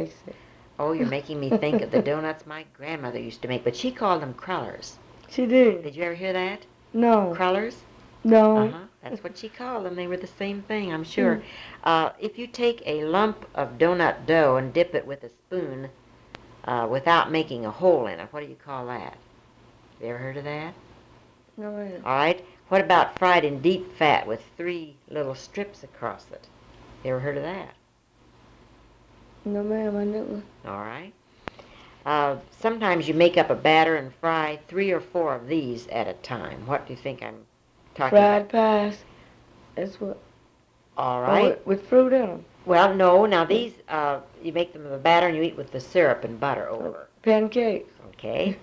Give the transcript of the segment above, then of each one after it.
makes it. Oh, you're making me think of the donuts my grandmother used to make, but she called them crullers. She did. Did you ever hear that? No. Crullers? No. Uh-huh. That's what she called them. They were the same thing, I'm sure. If you take a lump of donut dough and dip it with a spoon without making a hole in it, what do you call that? You ever heard of that? No, ma'am. All right. What about fried in deep fat with 3 little strips across it? You ever heard of that? No, ma'am, I never. All right. Sometimes you make up a batter and fry 3 or 4 of these at a time. What do you think I'm talking Fried about? pies. That's what. All right. Oh, with fruit in them. Well, no. Now these, you make them with a batter and you eat with the syrup and butter over. Pancakes. Okay.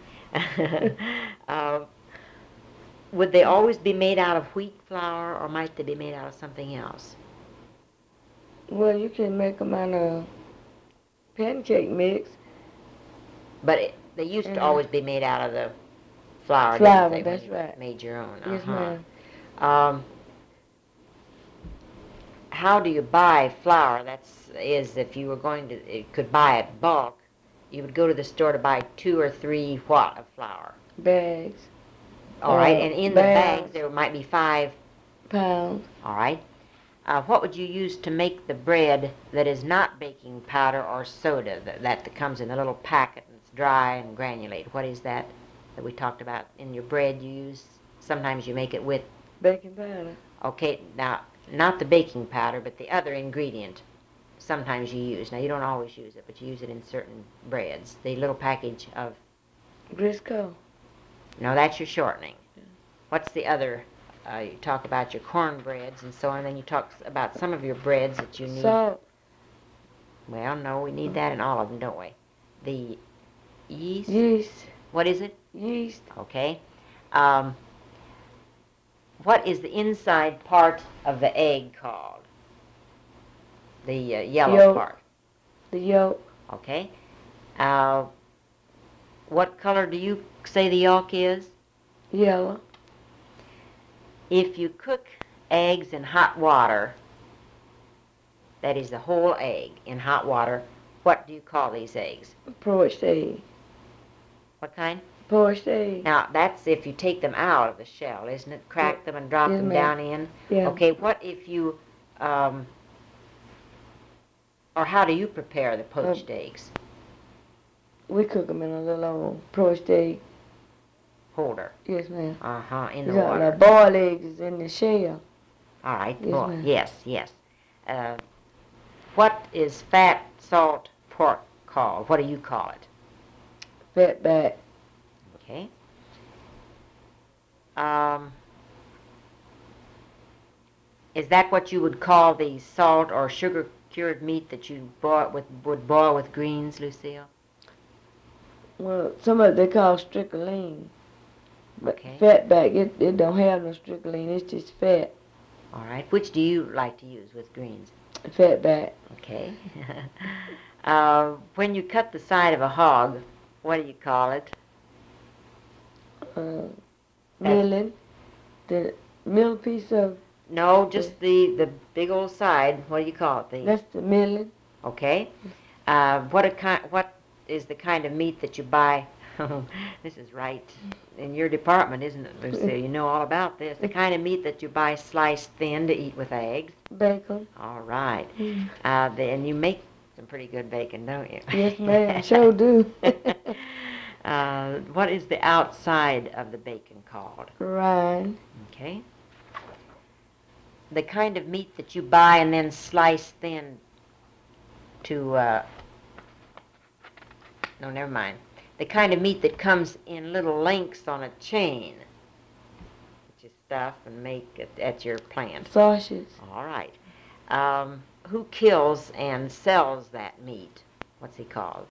Would they always be made out of wheat flour, or might they be made out of something else? Well, you can make them out of pancake mix. But they used to always be made out of the flour, Flour, didn't they? that's when you right. made your own. Yes, ma'am. How do you buy flour? If you were going to, could buy it bulk, you would go to the store to buy 2 or 3 what of flour? Bags. All right, and in the bags. bags there might be 5 Pounds. All right. What would you use to make the bread that is not baking powder or soda, that comes in a little packet and it's dry and granulated? What is that we talked about? In your bread you use, sometimes you make it with... Baking powder. Okay, now, not the baking powder, but the other ingredient sometimes you use. Now, you don't always use it, but you use it in certain breads. The little package of... Crisco. No, that's your shortening. What's the other... you talk about your cornbreads and so on, and then you talk about some of your breads that you need. Salt. Well, no, we need that in all of them, don't we? The yeast? Yeast. What is it? Yeast. Okay. What is the inside part of the egg called? The yellow Yolk. part. The yolk. Okay. What color do you say the yolk is? Yellow. If you cook eggs in hot water, that is the whole egg in hot water, what do you call these eggs? Poached egg. What kind? Poached egg. Now, that's if you take them out of the shell, isn't it? Crack them and drop them down in. Yeah. Okay, what if you, or how do you prepare the poached eggs? We cook them in a little old poached egg Holder. Yes, ma'am. In the You got water. the boiled eggs is in the shell. All right. Yes, ma'am. Yes. What is fat, salt, pork called? What do you call it? Fat back. Okay. Is that what you would call the salt or sugar cured meat that you would boil with greens, Lucille? Well, some of it they call strickling. But Okay. fat back, it don't have no strickling. It's just fat. All right. Which do you like to use with greens? Fat back. Okay. When you cut the side of a hog, what do you call it? Milling. The middle piece of... No, just the big old side. What do you call it? That's the milling. Okay. What is the kind of meat that you buy? This is right in your department, isn't it, Lucille? You know all about this. The kind of meat that you buy sliced thin to eat with eggs. Bacon. All right. And you make some pretty good bacon, don't you? Yes, ma'am. Sure do. What is the outside of the bacon called? Rind. Okay. The kind of meat that you buy and then slice thin to... no, never mind. The kind of meat that comes in little links on a chain that you stuff and make it at your plant. Sausage. All right. Who kills and sells that meat? What's he called?